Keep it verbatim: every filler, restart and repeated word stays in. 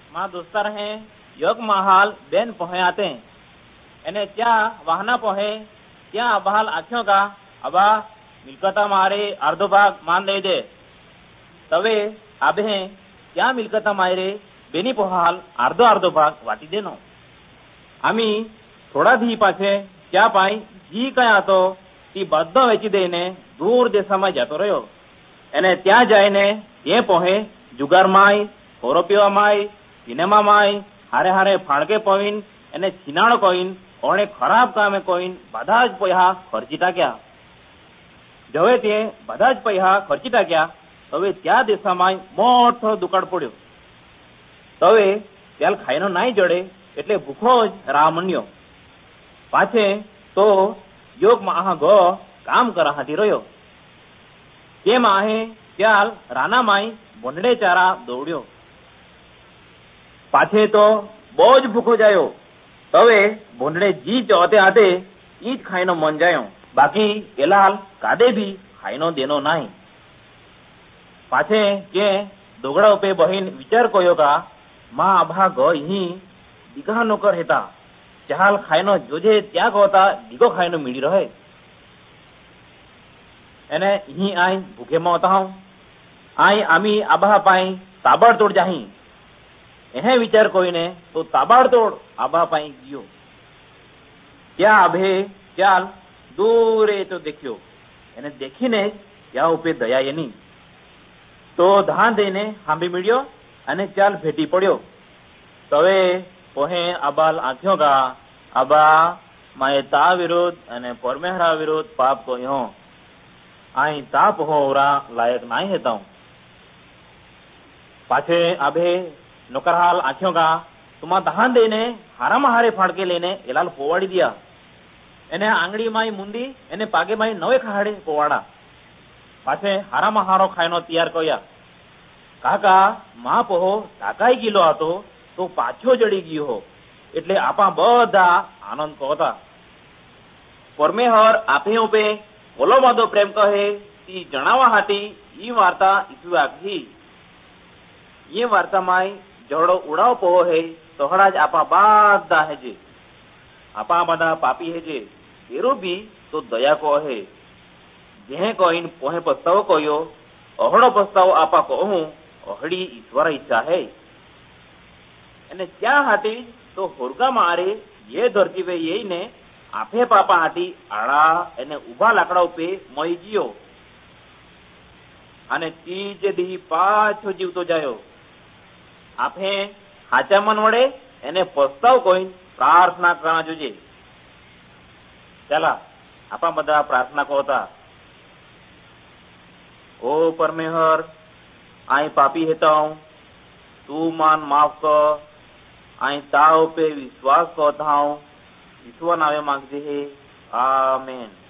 માં દોસ્તાર હે યોગ મહાલ બેન પહોંચે આતે એને ત્યાં વાહના પહોંચે ત્યાં અબહાલ આખ્યો કા અબા મિલકતા મારે અર્ધો ભાગ માન દઈ દે તવે આબે ત્યાં મિલકતા મારે બેની પહોંહાલ અર્ધો અર્ધો ભાગ વાટી દેનો આમી થોડા ધી પાછે ત્યાં પાઈ જી કયા હતો તે બધો વેચી દઈને દૂર દેશામાં જતો રહ્યો એને ત્યાં જઈને એ પહોંચે જુગારમાંય ખોરો પીવામાંય સિનેમામાંય હારે હારે ફાળકે પવીન એને છીનાણો કોઈન ઓણે ખરાબ કામે કોઈન બધા જ પૈસા ખર્ચી ટાક્યા જવે તે બધા જ પૈસા ખર્ચી ટાક્યા હવે ત્યાં દેશામાં મોટો દુકાળ પડ્યો તવે ત્યાલ ખાઈનો નાઈ જડે એટલે ભૂખો જ રાહ મંડ્યો પાછે તો યોગ માં ગો કામ કરા હાથી રહ્યો તે માહે ત્યાલ રાના માઈ બોંડડે ચારા દોડ્યો પાછે તો બહુ જ ભૂખો જાયો તવે બોંડડે જી ચોતે આતે ઈ જ ખાઈનો મન જાયો બાકી એલાલ કાદે ભી ખાઈનો દેનો નહીં પાછે કે દોગડા ઉપે બહીન વિચાર કોયો કા માં આભા ગ અહીં દીઘા નોકર હેતા ચાલ ખાઈનો જોજે ત્યાં હોતા દીગો ખાઈનો મીડી રહે એને અહીં આઈ ભૂખે માં હોતા હું આઈ આમી આબા પાઈ તાબડતોડ જાહી એને વિચાર કોઈને તો તાબડતોડ આબા પાઈ ગયો ત્યાં આભે ચાલ દૂરે તો દેખ્યો એને દેખીને ત્યાં ઉપે દયા એની તો ધાન દઈને હાંભી મળ્યો અને ચાલ ભેટી પડ્યો તવે પોહે આબાલ આંખ્યો ગા આબા માએ તા વિરુદ્ધ અને પરમેહરા વિરુદ્ધ પાપ કર્યો આઈ તા પહોરા લાયક નાઈ હેતા પાછે આભે નોકરહાલ આંખ્યો ગા તુમા ધાન દઈને હારામાં હારે ફાડકે લઈને એલાલ પોવાડી દિયા એને આંગળી માય મુંદી એને પાગે માય નવે ખાડે પોવાડા પાછે હારામાં હારો ખાઈનો તૈયાર કર્યા કાકા માં પહો ઢાકાઈ ગયેલો હતો તો પાછો જડી ગયો એટલે આપા બધા આનંદ કહતા પરમેહર આપે ઉપે ઓલો માદો પ્રેમ કહે તી જણાવવા હાટી ઈ વાર્તા ઈસુ આખી એ વાર્તામાં જડો ઉડાવ પહો હે તોહડા જ આપા બધા હેજે આપા બધા પાપી હેજે એરો બી તો દયા કહો હે જે કોઈન પોહે પસ્તાવો કહ્યો અહડો પસ્તાવો આપા કહું અહડી ઈશ્વર ઈચ્છા હે અને ત્યાં હાટી તો હોરગા મારે એ ધરતી વે એને આફે પાપા હાટી આડા એને ઉભા લાકડા ઉપે મળી ગયો અને ત્રીજે દી પાછો જીવતો જાયો આફે હાચા મન વડે એને પસ્તાવ કોઈ પ્રાર્થના કરવા જોજે ચાલા આપા બધા પ્રાર્થના કહતા ओ परमेहर आई पापी हेता हूं तू मान माफ कर आई ताव पे विश्वास करता हूं ईश्वर नावे मांगते है आमेन।